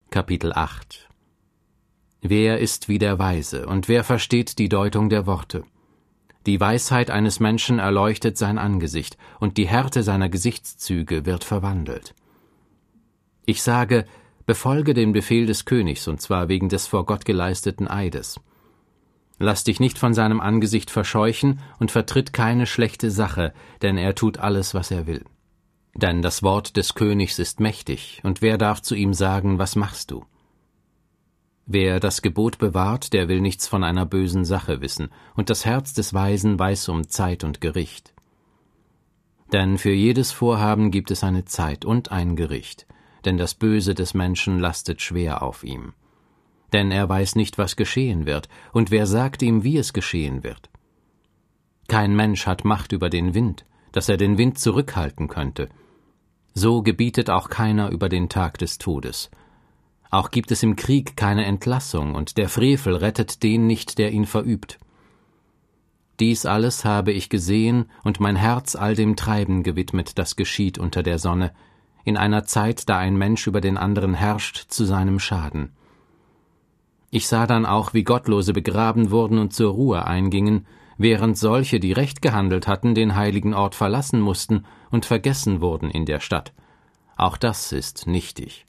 Kapitel 8 Wer ist wie der Weise, und wer versteht die Deutung der Worte? Die Weisheit eines Menschen erleuchtet sein Angesicht, und die Härte seiner Gesichtszüge wird verwandelt. Ich sage, befolge den Befehl des Königs, und zwar wegen des vor Gott geleisteten Eides. Lass dich nicht von seinem Angesicht verscheuchen und vertritt keine schlechte Sache, denn er tut alles, was er will. Denn das Wort des Königs ist mächtig, und wer darf zu ihm sagen, was machst du? Wer das Gebot bewahrt, der will nichts von einer bösen Sache wissen, und das Herz des Weisen weiß um Zeit und Gericht. Denn für jedes Vorhaben gibt es eine Zeit und ein Gericht, denn das Böse des Menschen lastet schwer auf ihm. Denn er weiß nicht, was geschehen wird, und wer sagt ihm, wie es geschehen wird? Kein Mensch hat Macht über den Wind, dass er den Wind zurückhalten könnte. So gebietet auch keiner über den Tag des Todes. Auch gibt es im Krieg keine Entlassung, und der Frevel rettet den nicht, der ihn verübt. Dies alles habe ich gesehen und mein Herz all dem Treiben gewidmet, das geschieht unter der Sonne, in einer Zeit, da ein Mensch über den anderen herrscht, zu seinem Schaden. Ich sah dann auch, wie Gottlose begraben wurden und zur Ruhe eingingen, während solche, die recht gehandelt hatten, den heiligen Ort verlassen mussten und vergessen wurden in der Stadt. Auch das ist nichtig.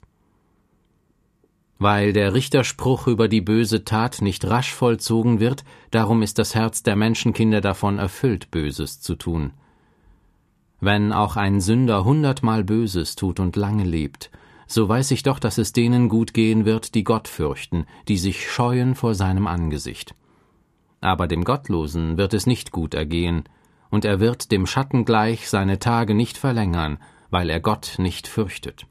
Weil der Richterspruch über die böse Tat nicht rasch vollzogen wird, darum ist das Herz der Menschenkinder davon erfüllt, Böses zu tun. Wenn auch ein Sünder 100-mal Böses tut und lange lebt, so weiß ich doch, dass es denen gut gehen wird, die Gott fürchten, die sich scheuen vor seinem Angesicht. Aber dem Gottlosen wird es nicht gut ergehen, und er wird dem Schatten gleich seine Tage nicht verlängern, weil er Gott nicht fürchtet.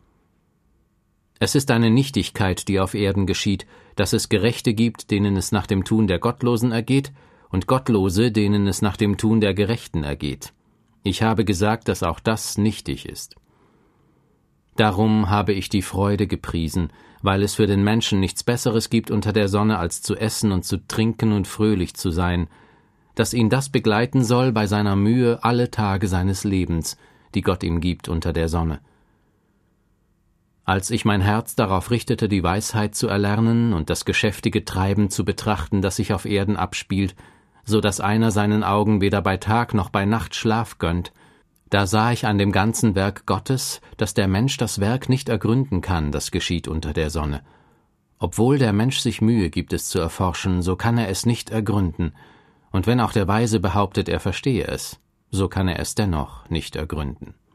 Es ist eine Nichtigkeit, die auf Erden geschieht, dass es Gerechte gibt, denen es nach dem Tun der Gottlosen ergeht, und Gottlose, denen es nach dem Tun der Gerechten ergeht. Ich habe gesagt, dass auch das nichtig ist. Darum habe ich die Freude gepriesen, weil es für den Menschen nichts Besseres gibt unter der Sonne, als zu essen und zu trinken und fröhlich zu sein, dass ihn das begleiten soll bei seiner Mühe alle Tage seines Lebens, die Gott ihm gibt unter der Sonne. Als ich mein Herz darauf richtete, die Weisheit zu erlernen und das geschäftige Treiben zu betrachten, das sich auf Erden abspielt, so dass einer seinen Augen weder bei Tag noch bei Nacht Schlaf gönnt, da sah ich an dem ganzen Werk Gottes, dass der Mensch das Werk nicht ergründen kann, das geschieht unter der Sonne. Obwohl der Mensch sich Mühe gibt, es zu erforschen, so kann er es nicht ergründen, und wenn auch der Weise behauptet, er verstehe es, so kann er es dennoch nicht ergründen.